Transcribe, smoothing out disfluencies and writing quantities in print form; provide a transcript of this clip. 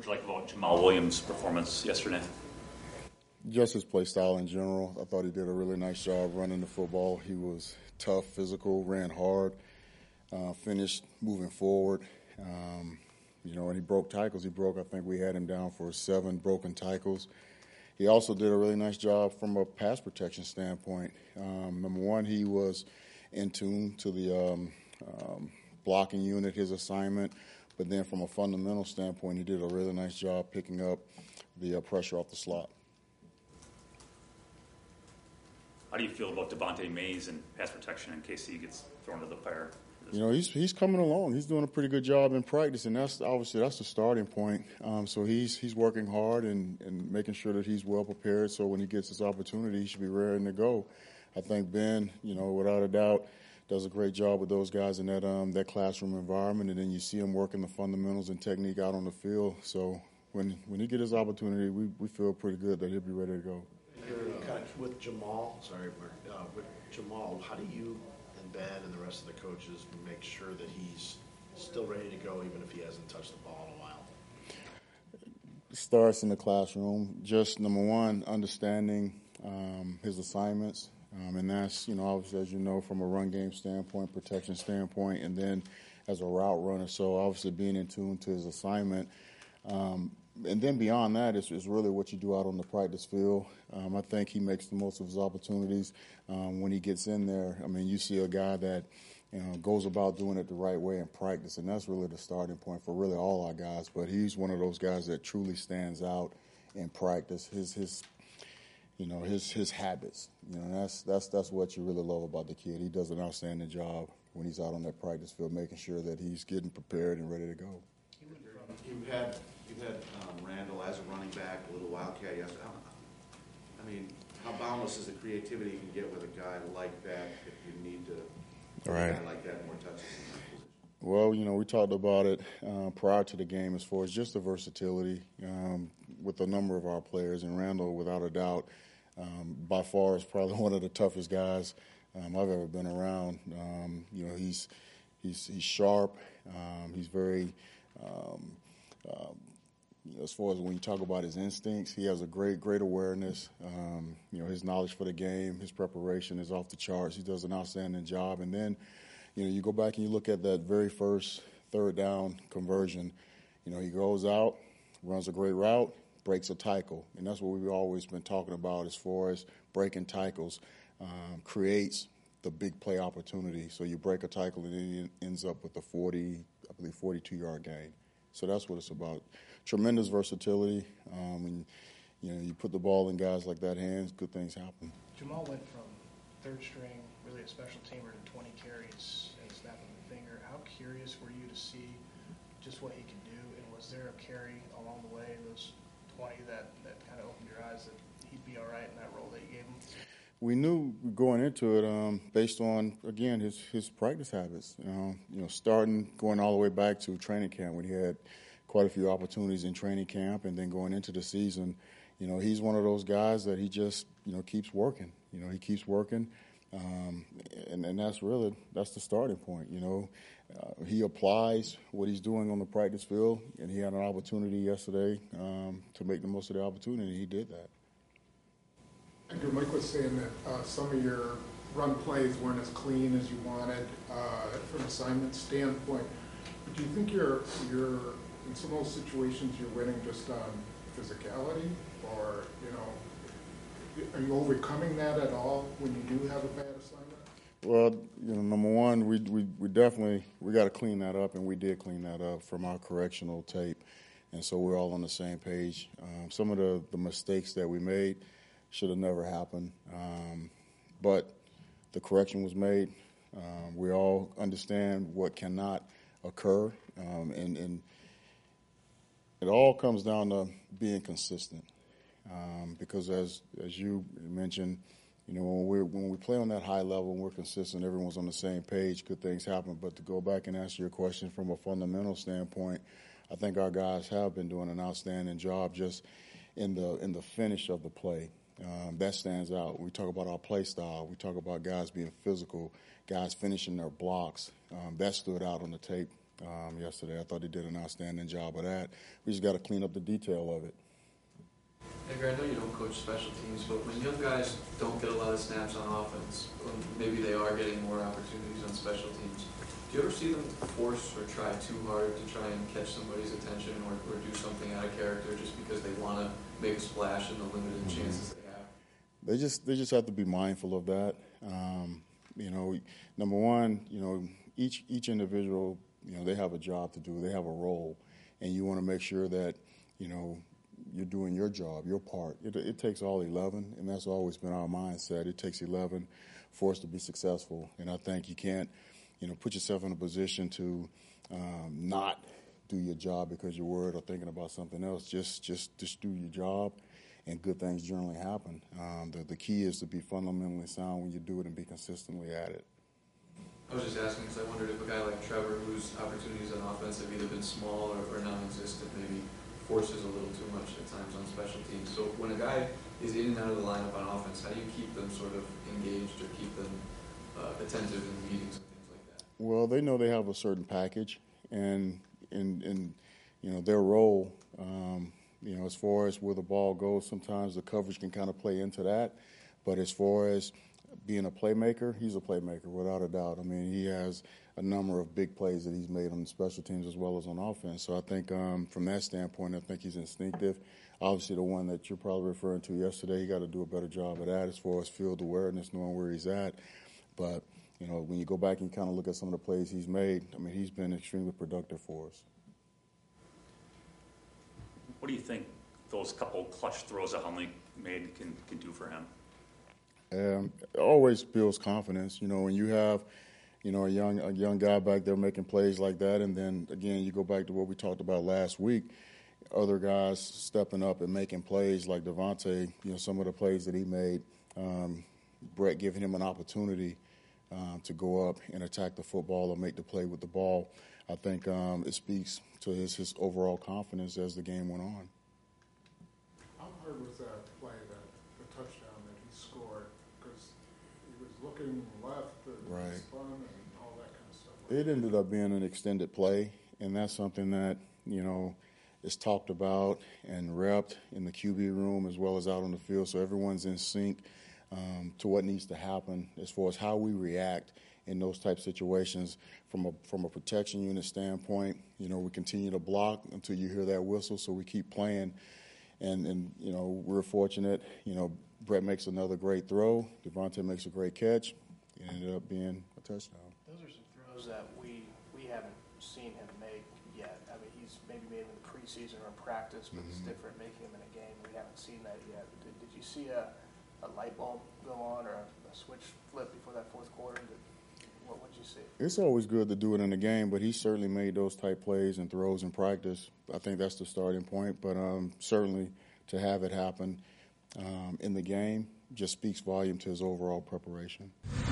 What did you like about Jamal Williams' performance yesterday? Just his play style in general. I thought he did a really nice job running the football. He was tough, physical, ran hard, finished moving forward. And he broke tackles. I think we had him down for 7 broken tackles. He also did a really nice job from a pass protection standpoint. Number one, he was in tune to the blocking unit, his assignment. But then from a fundamental standpoint, he did a really nice job picking up the pressure off the slot. How do you feel about Devontae Mays and pass protection in case he gets thrown to the fire? He's coming along. He's doing a pretty good job in practice, and that's the starting point. So he's working hard and making sure that he's well prepared. So when he gets his opportunity, he should be ready to go. I think Ben, without a doubt, does a great job with those guys in that classroom environment, and then you see him working the fundamentals and technique out on the field. So when he gets his opportunity, we feel pretty good that he'll be ready to go. With Jamal, with Jamal, how do you and Ben and the rest of the coaches make sure that he's still ready to go even if he hasn't touched the ball in a while? It starts in the classroom. Just, number one, understanding his assignments. And that's, obviously, as you know, from a run game standpoint, protection standpoint, and then as a route runner. So obviously being in tune to his assignment. And then beyond that is really what you do out on the practice field. I think he makes the most of his opportunities when he gets in there. I mean, you see a guy that goes about doing it the right way in practice, and that's really the starting point for really all our guys. But he's one of those guys that truly stands out in practice. His habits. That's what you really love about the kid. He does an outstanding job when he's out on that practice field, making sure that he's getting prepared and ready to go. You've had Randall as a running back, a little wildcat. Yes, I mean, how boundless is the creativity you can get with a guy like that if you need to right. A guy like that more touches in that position? Well, we talked about it prior to the game as far as just the versatility with a number of our players. And Randall, without a doubt, by far is probably one of the toughest guys I've ever been around. He's sharp. He's very as far as when you talk about his instincts, he has a great awareness. His knowledge for the game, his preparation is off the charts. He does an outstanding job. And then, you go back and you look at that very first third down conversion. He goes out, runs a great route, breaks a tackle. And that's what we've always been talking about as far as breaking tackles, creates the big play opportunity. So you break a tackle and then it ends up with a 42-yard gain. So that's what it's about. Tremendous versatility. And, you put the ball in guys like that hands, good things happen. Jamal went from third string, really a special teamer, to 20 carries and a snap of the finger. How curious were you to see just what he could do? And was there a carry along the way, those 20, that kind of opened your eyes that he'd be all right in that role that you gave him? We knew going into it based on, again, his practice habits. Going all the way back to training camp when he had quite a few opportunities in training camp, and then going into the season, he's one of those guys that he just, keeps working. He keeps working, and that's the starting point. He applies what he's doing on the practice field, and he had an opportunity yesterday to make the most of the opportunity, and he did that. Andrew, Mike was saying that some of your run plays weren't as clean as you wanted from an assignment standpoint. But do you think you're in some of those situations you're winning just on physicality, or are you overcoming that at all when you do have a bad assignment? Well, number one, we definitely got to clean that up, and we did clean that up from our correctional tape, and so we're all on the same page. Some of the mistakes that we made should have never happened. But the correction was made. We all understand what cannot occur. And it all comes down to being consistent. Because as you mentioned, when we play on that high level and we're consistent, everyone's on the same page, good things happen. But to go back and answer your question from a fundamental standpoint, I think our guys have been doing an outstanding job just in the finish of the play. That stands out. We talk about our play style. We talk about guys being physical, guys finishing their blocks. That stood out on the tape yesterday. I thought he did an outstanding job of that. We just got to clean up the detail of it. Edgar, I know you don't coach special teams, but when young guys don't get a lot of snaps on offense, or maybe they are getting more opportunities on special teams, do you ever see them force or try too hard to try and catch somebody's attention or do something out of character just because they want to make a splash in the limited chances they have? They just have to be mindful of that. Number one, each individual, they have a job to do. They have a role, and you want to make sure that, you're doing your job, your part. It takes all 11, and that's always been our mindset. It takes 11 for us to be successful, and I think you can't, put yourself in a position to not do your job because you're worried or thinking about something else. Just do your job, and good things generally happen. The key is to be fundamentally sound when you do it and be consistently at it. I was just asking because I wondered if a guy like Trevor, whose opportunities on offense have either been small or non-existent, maybe forces a little too much at times on special teams. So when a guy is in and out of the lineup on offense, how do you keep them sort of engaged or keep them attentive in meetings and things like that? Well, they know they have a certain package, and their role, as far as where the ball goes, sometimes the coverage can kind of play into that. But as far as being a playmaker, he's a playmaker without a doubt. I mean, he has a number of big plays that he's made on the special teams as well as on offense. So I think from that standpoint, I think he's instinctive. Obviously, the one that you're probably referring to yesterday, he got to do a better job of that as far as field awareness, knowing where he's at. But, when you go back and kind of look at some of the plays he's made, I mean, he's been extremely productive for us. What do you think those couple clutch throws that Hundley made can do for him? It always builds confidence. When you have, a young guy back there making plays like that, and then again you go back to what we talked about last week, other guys stepping up and making plays like Devontae. Some of the plays that he made, Brett giving him an opportunity to go up and attack the football or make the play with the ball. I think it speaks to his overall confidence as the game went on. How hard was that play, the touchdown that he scored? Because he was looking left and Right. spun and all that kind of stuff. It ended up being an extended play, and that's something that, is talked about and repped in the QB room as well as out on the field, so everyone's in sync to what needs to happen as far as how we react in those type situations. From a protection unit standpoint, we continue to block until you hear that whistle, so we keep playing. And we're fortunate, Brett makes another great throw. Devontae makes a great catch. It ended up being a touchdown. Those are some throws that we haven't seen him make yet. I mean, he's maybe made them in the preseason or in practice, but it's different making them in a game. We haven't seen that yet. Did you see a light bulb go on or a switch flip before that fourth quarter? What would you see? It's always good to do it in a game, but he certainly made those type plays and throws in practice. I think that's the starting point, but certainly to have it happen in the game just speaks volume to his overall preparation.